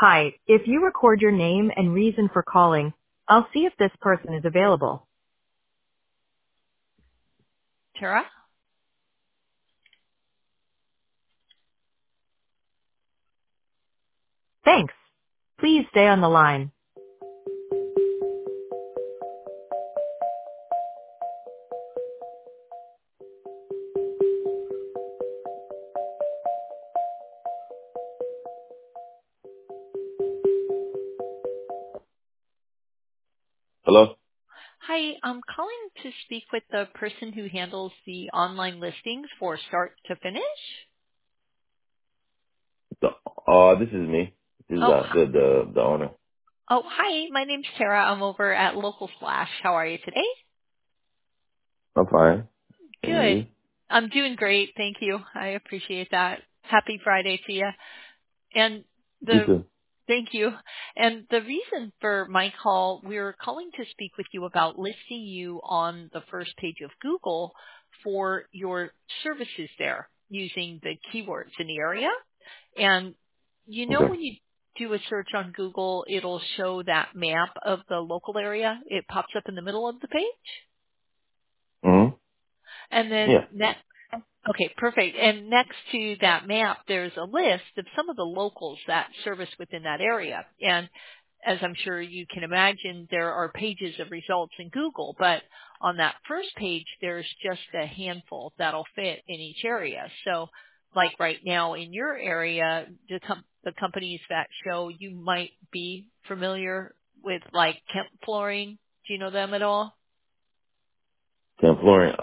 Hi, if you record your name and reason for calling, I'll see if this person is available. Tara? Thanks. Please stay on the line. Hello? Hi, I'm calling to speak with the person who handles the online listings for start to finish. This is me. This is Oh, the owner. hi. My name's Tara. I'm over at Local Slash. How are you today? I'm fine. And Good. you? I'm doing great. Thank you. I appreciate that. Happy Friday to you. And You the too. Thank you. And the reason for my call, we're calling to speak with you about listing you on the first page of Google for your services there using the keywords in the area. And you know Okay. when you do a search on Google, it'll show that map of the local area. It pops up in the middle of the page. Mm-hmm. And then Yeah. okay, perfect. And next to that map, there's a list of some of the locals that service within that area. And as I'm sure you can imagine, there are pages of results in Google, but on that first page, there's just a handful that'll fit in each area. So like right now in your area, the companies that show you might be familiar with like Kemp Flooring. Do you know them at all? Tim Flooring.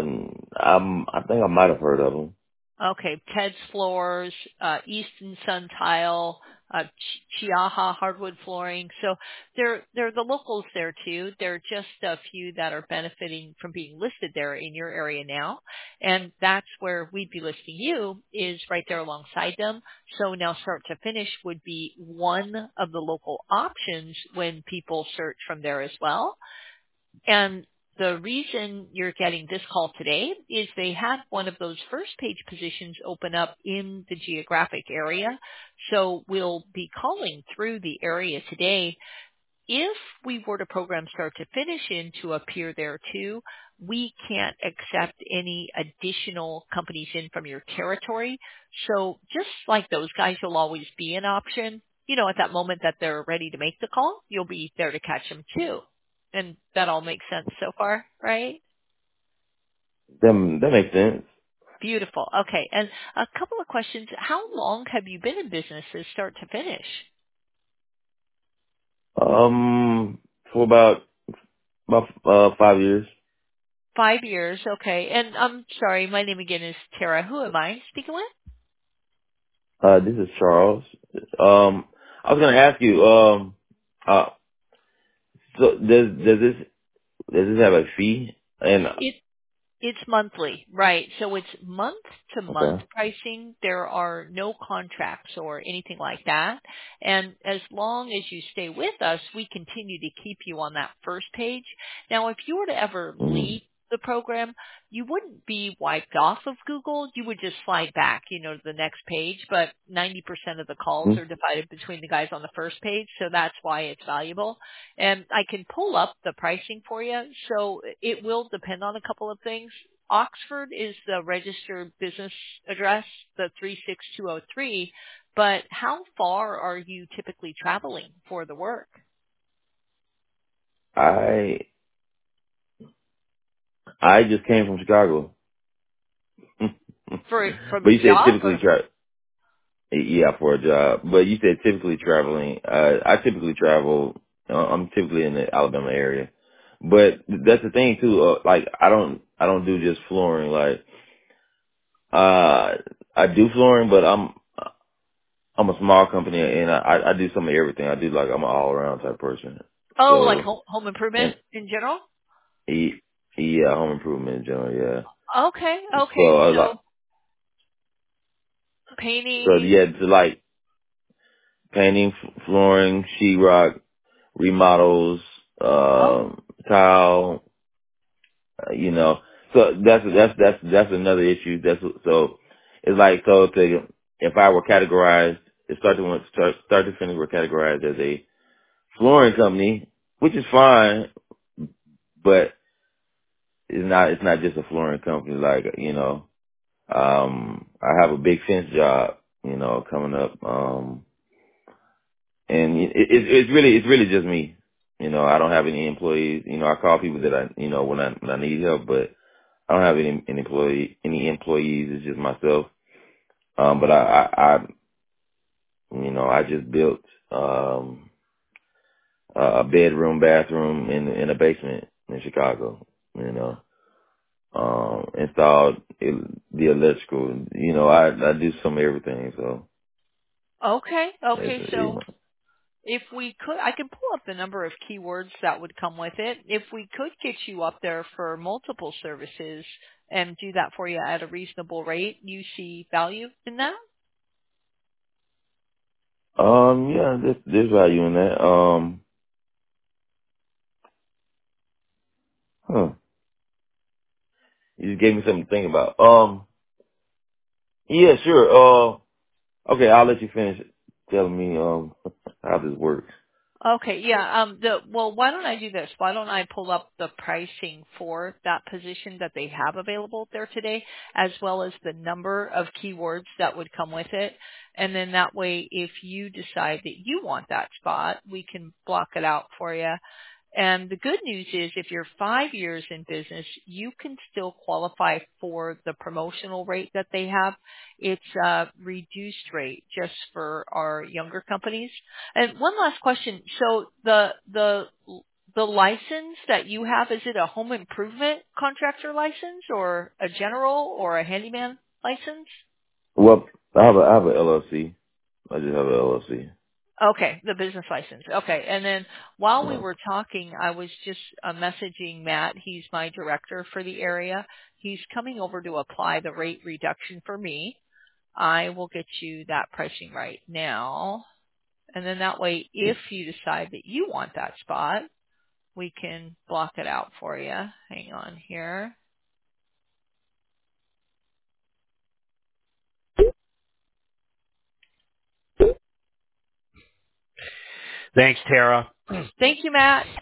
I think I might have heard of them. Okay, Ted's Floors, Easton Sun Tile, Chiaha Hardwood Flooring. So they're the locals there too. There are just a few that are benefiting from being listed there in your area now. And that's where we'd be listing you is right there alongside them. So now start to finish would be one of the local options when people search from there as well. And the reason you're getting this call today is they had one of those first page positions open up in the geographic area. So we'll be calling through the area today. If we were to program start to finish in to appear there too, we can't accept any additional companies in from your territory. So just like those guys, you'll always be an option. You know, at that moment that they're ready to make the call, you'll be there to catch them too. And that all makes sense so far, right? That makes sense. Beautiful. Okay. And a couple of questions. How long have you been in business as start to finish? For about 5 years. 5 years. Okay. And I'm sorry, my name again is Tara. Who am I speaking with? This is Charles. I was gonna ask you, uh, so does this have a fee? And It's monthly, right? So it's month to month okay. pricing. There are no contracts or anything like that. And as long as you stay with us, we continue to keep you on that first page. Now, if you were to ever Mm-hmm. leave the program, you wouldn't be wiped off of Google. You would just slide back, to the next page. But 90% of the calls are divided between the guys on the first page. So that's why it's valuable. And I can pull up the pricing for you. So it will depend on a couple of things. Oxford is the registered business address, the 36203. But how far are you typically traveling for the work? I I just came from Chicago. From But a you said job typically or? yeah, for a job. But you said typically traveling. I typically travel. I'm typically in the Alabama area. But that's the thing too. Like I don't do just flooring. Like I do flooring, but I'm a small company and I do some of everything. I'm an all around type person. Oh, like So home improvement and in general? yeah, home improvement in general. Yeah. Okay, So okay. like So so painting. yeah, to like painting, flooring, sheetrock, remodels, Oh, tile, you know. So that's another issue. So it's like, so to, if I were categorized start to finish, we're categorized as a flooring company, which is fine, but it's not just a flooring company. Like, I have a big fence job, coming up, and it's really just me. I don't have any employees. I call people that when I need help, but I don't have any employees. It's just myself. But I just built a bedroom, bathroom in a basement in Chicago. Installed the electrical. I do some everything. So Okay. Okay. it's. So if we could, I can pull up the number of keywords that would come with it. If we could get you up there for multiple services and do that for you at a reasonable rate, you see value in that? Yeah, there's value in that. Huh. You just gave me something to think about. Yeah, sure. Okay, I'll let you finish telling me, how this works. Okay, yeah. Well, why don't I do this? Why don't I pull up the pricing for that position that they have available there today, as well as the number of keywords that would come with it, and then that way, if you decide that you want that spot, we can block it out for you. And the good news is if you're 5 years in business, you can still qualify for the promotional rate that they have. It's a reduced rate just for our younger companies. And one last question. So the license that you have, is it a home improvement contractor license or a general or a handyman license? Well, I have a LLC. I just have a LLC. Okay, the business license. Okay, and then while we Yeah. were talking, I was just messaging Matt. He's my director for the area. He's coming over to apply the rate reduction for me. I will get you that pricing right now. And then that way, if you decide that you want that spot, we can block it out for you. Hang on here. Thanks, Tara. Thank you, Matt.